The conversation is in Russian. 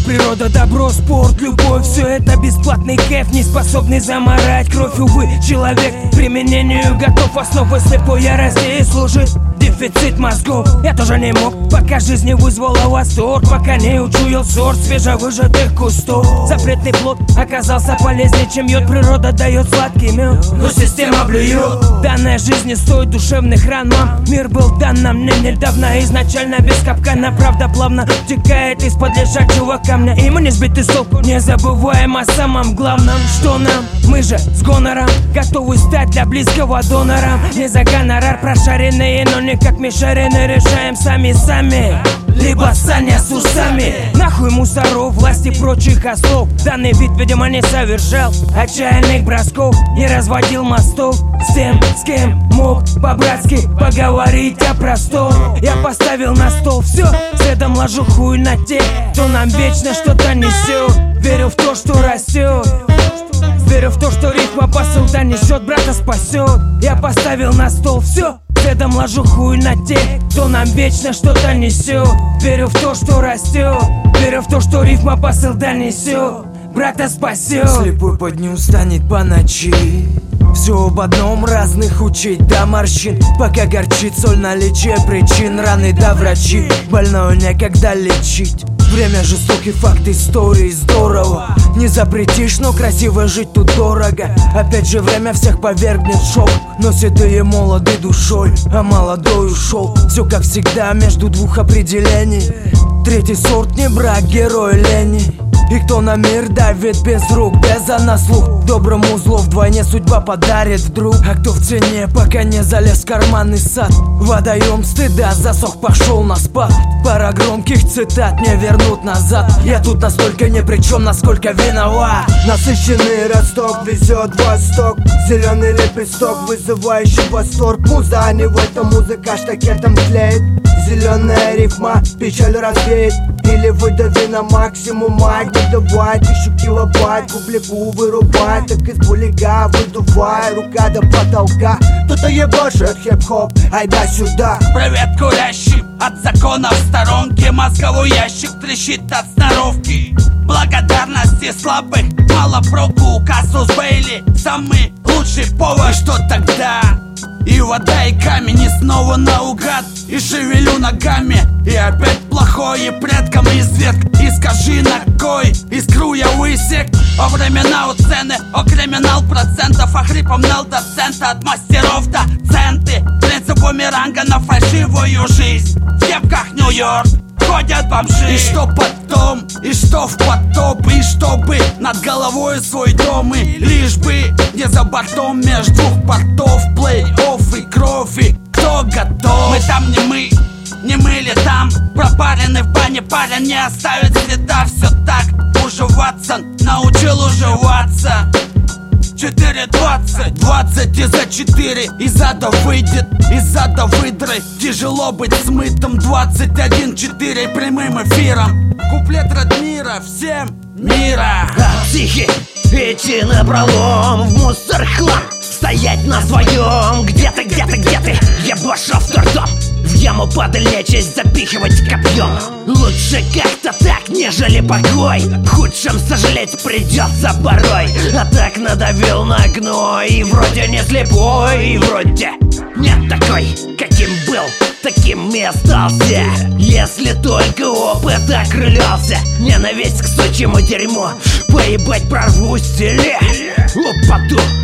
природа, добро, спорт, любовь. Все это бесплатный кайф, не способный заморать кровь. Увы, человек к применению готов. Основой слепой ярости и служит дефицит мозгов. Я тоже не мог, пока жизнь не вызвала восторг, пока не учуял сорт свежевыжатых кустов. Запретный плод оказался полезнее, чем йод. Природа дает сладкий мед, но система блюет. Данная жизнь не стоит душевных ран, мам. Мир был дан нам мне недавно, изначально без капкана. Правда плавно втекает из-под лежачего камня, и мы не сбиты с толку, не забываем о самом главном. Что нам? Мы же с гонором готовы стать для близкого донором. Не за гонорар прошаренные, но не как Мишарины. Решаем сами, либо Саня с усами. Нахуй мусоров, власти прочих ослов. Данный вид, видимо, не совершал отчаянных бросков, не разводил мостов с тем, с кем мог по-братски поговорить о простом. Я поставил на стол все, следом ложу хуй на тех, кто нам вечно что-то несет. Верю в то, что растет, верю в то, что рифма посыл донесет, брата спасет. Я поставил на стол все, следом ложу хуй на тех, кто нам вечно что-то несет. Верю в то, что растет, верю в то, что рифма посыл донесет, брата спасет. Слепой под не устанет по ночи, все об одном, разных учить до морщин. Пока горчит соль, наличие причин, раны до врачи, больную некогда лечить. Время жестокий факт истории, здорово. Не запретишь, но красиво жить тут дорого. Опять же время всех повергнет в шок, но седые молоды душой, а молодой ушел. Все как всегда между двух определений. Третий сорт не брак, герой лени. И кто на мир давит без рук, без на слух. Доброму зло вдвойне судьба подарит вдруг. А кто в цене, пока не залез в карманный сад. Водоем стыда засох, пошел на спад. Пара громких цитат не вернут назад. Я тут настолько ни при чем, насколько виноват. Насыщенный росток везет в восток. Зеленый лепесток, вызывающий восторг. Муза, не в этом музыка штакетом тлеет. Зеленая рифма, печаль развеет. Или выдави на максимум майк. Не давай 1000 килобайт, публику вырубай. Так из булига выдувай, рука до потолка. Кто-то ебашит хип-хоп, айда сюда. Привет курящим, от закона в сторонке. Мозговой ящик трещит от сноровки. Благодарности слабых, мало проку. Кассус Бейли, самый лучший повар. И что тогда? И вода, и камень, и снова наугад. И шевелю ногами, и опять плохое предкам извек. И скажи, на кой искру я высек? О времена у цены, о криминал процентов. О хрипомнал до цента, от мастеров до центы. Принцип бумеранга на фальшивую жизнь. В кепках Нью-Йорк ходят бомжи. И что потом, и что в потоп. И чтобы над головой свой дом. И лишь бы не за бортом между двух портов. Плей-офф и кровь, и кто готов? Мы там не мы ли там? Пропаренный в бане парень не оставит следа. Все так, уже Ватсон научил уживаться. 4:20, 20 из-за 4. Из ада выйдет, из ада выдры. Тяжело быть смытым 21:4 прямым эфиром. Куплет Радмира, всем мира. Психи, идти напролом в мусор хлам. Стоять на своем, где ты, ебаша в тордом. В яму падаль нечисть запихивать копьем. Лучше как-то так, нежели покой. В худшем сожалеть придется порой. А так надавил на гной. И вроде не слепой, и вроде нет такой, каким был, таким и остался. Если только опыт окрылялся. Ненависть к сучьему дерьму, поебать прорвусь в селе. Упаду